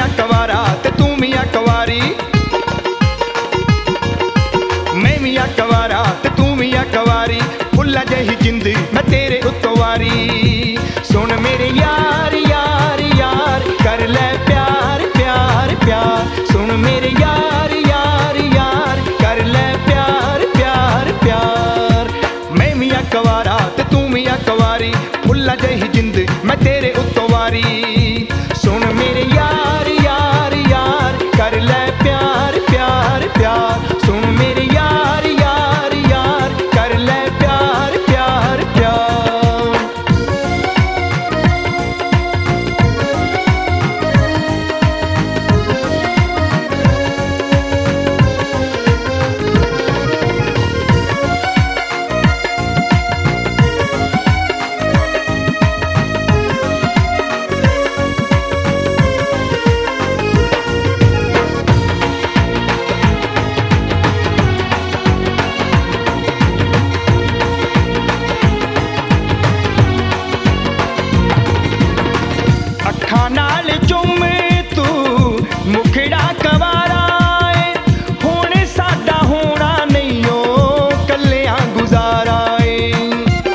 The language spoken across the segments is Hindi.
कवारा ते तू भी आ कवारी, मैं भी आ कवारा ते तू भी आ कवारी, फुल्ला जही जिंद मैं तेरे उत्तों वारी। सुन मेरे यार यार यार कर ले प्यार प्यार प्यार, सुन मेरे यार यार यार कर ले प्यार प्यार प्यार। मैं भी आ कवारा ते तू भी आ कवारी, फुल्ला जही जिंद मैं तेरे उत्तों वारी। सुन मेरे यार यार यार कर ले प्यार प्यार प्यार, सुन मेरे यार यार यार कर ले प्यार प्यार प्यार। अखां नाल चुम तू मुखड़ा कवारा ए, हुण साडा होना नहीं ओ कल्लियां गुजारा ए।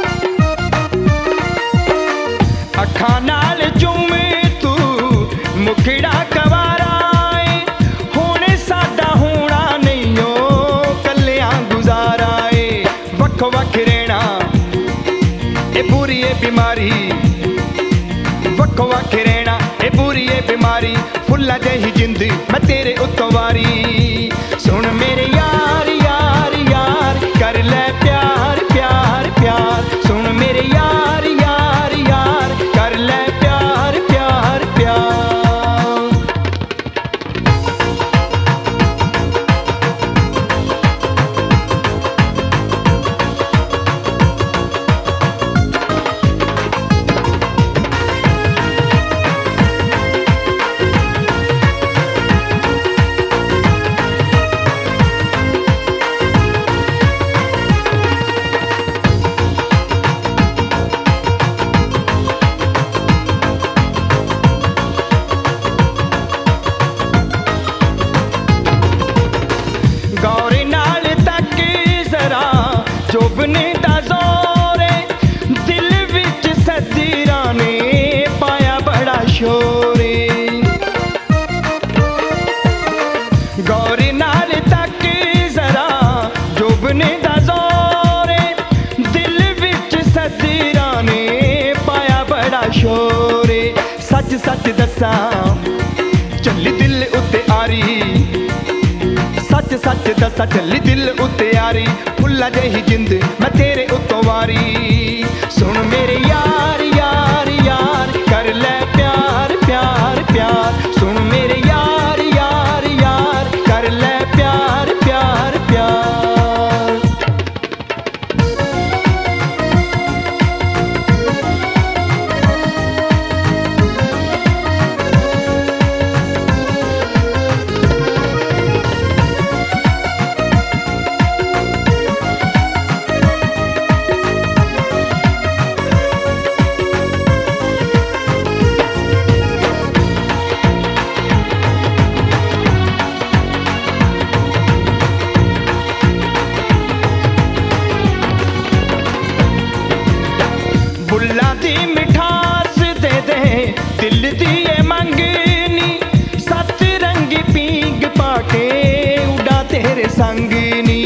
अखां नाल चुम तू मुखड़ा कवारा ए, हुण साडा होना नहीं ओ कल्लियां गुजारा ए। वख वख रहना ए बुरी ए बीमारी, वख वख रहना ए बुरी ए बीमारी, फुल्ला जही जिंद मैं तेरे उत्तों वारी। सुन मेरे यार यार यार कर ले प्यार प्यार प्यार, सुन मेरे यार यार यार कर ले प्यार प्यार प्यार। गौर नाल तक जरा जोबने दा जोर ए, दिल विच सदीरा ने पाया बड़ा शोर ए। गौर नाल तक जरा जोबने दा जोर ए, दिल विच सदीरा ने पाया बड़ा शोर ए। सच सच दसां चली दिल उत्ते आरी, सच सच दसा चली दिल उत्ते यारी, फुल्ला जही जिंद मैं तेरे उत्तों वारी। सुन मेरे यार यार यार कर ले प्यार प्यार प्यार, सुन मेरे यार यार यार कर ले प्यार प्यार प्यार। बुल्ला दी मिठास दे दे दिल दी ए मंगनी, सत रंगी पींग पाके उड़ा तेरे संगनी।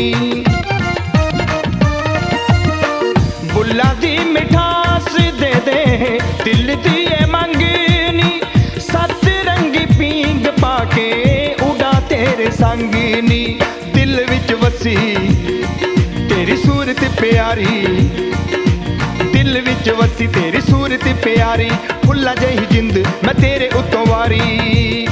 बुल्ला दी मिठास दे दे दिल दी ए मंगनी, सत रंगी पींग पाके उड़ा तेरे संगनी। दिल विच वसी तेरी सूरत प्यारी, दिल विच वसी तेरी सूरत प्यारी, फुल्ला जही जिंद मैं तेरे उत्तों वारी।